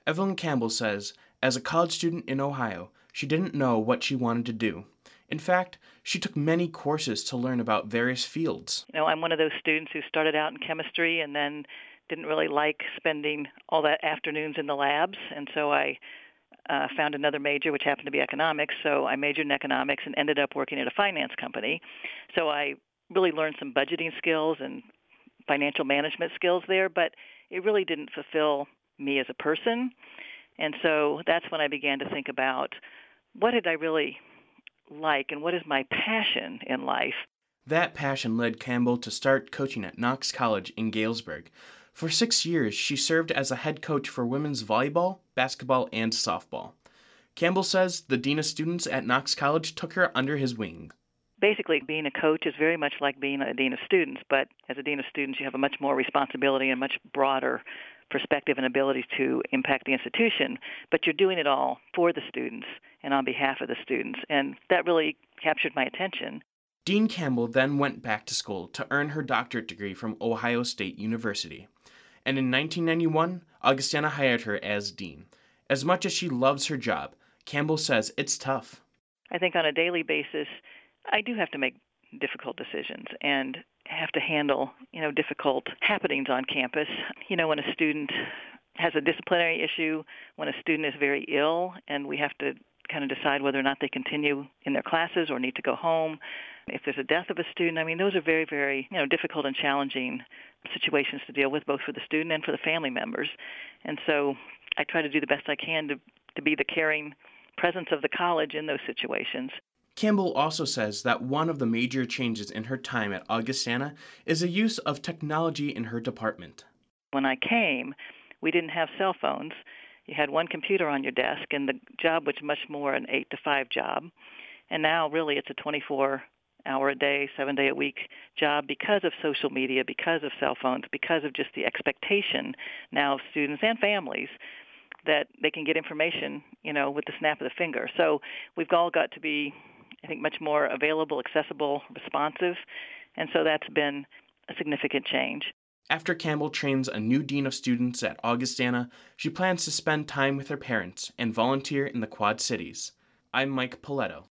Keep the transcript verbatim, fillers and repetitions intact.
Evelyn Campbell says, as a college student in Ohio, she didn't know what she wanted to do. In fact, she took many courses to learn about various fields. You know, I'm one of those students who started out in chemistry and then didn't really like spending all that afternoons in the labs, and so I uh, found another major, which happened to be economics. So I majored in economics and ended up working at a finance company. So I really learned some budgeting skills and financial management skills there, but it really didn't fulfill me as a person. And so that's when I began to think about what did I really like and what is my passion in life. That passion led Campbell to start coaching at Knox College in Galesburg. For six years, she served as a head coach for women's volleyball, basketball, and softball. Campbell says the dean of students at Knox College took her under his wing. Basically, being a coach is very much like being a dean of students, but as a dean of students, you have a much more responsibility and much broader perspective and ability to impact the institution, but you're doing it all for the students and on behalf of the students, and that really captured my attention. Dean Campbell then went back to school to earn her doctorate degree from Ohio State University, and in nineteen ninety-one, Augustana hired her as dean. As much as she loves her job, Campbell says it's tough. I think on a daily basis, I do have to make difficult decisions and have to handle, you know, difficult happenings on campus. You know, when a student has a disciplinary issue, when a student is very ill, and we have to kind of decide whether or not they continue in their classes or need to go home. If there's a death of a student, I mean, those are very, very, you know, difficult and challenging situations to deal with, both for the student and for the family members. And so I try to do the best I can to, to be the caring presence of the college in those situations. Campbell also says that one of the major changes in her time at Augustana is the use of technology in her department. When I came, we didn't have cell phones. You had one computer on your desk, and the job was much more an eight to five job. And now really it's a twenty-four hour a day, seven day a week job because of social media, because of cell phones, because of just the expectation now of students and families that they can get information, you know, with the snap of the finger. So we've all got to be, I think, much more available, accessible, responsive, and so that's been a significant change. After Campbell trains a new dean of students at Augustana, she plans to spend time with her parents and volunteer in the Quad Cities. I'm Mike Paletto.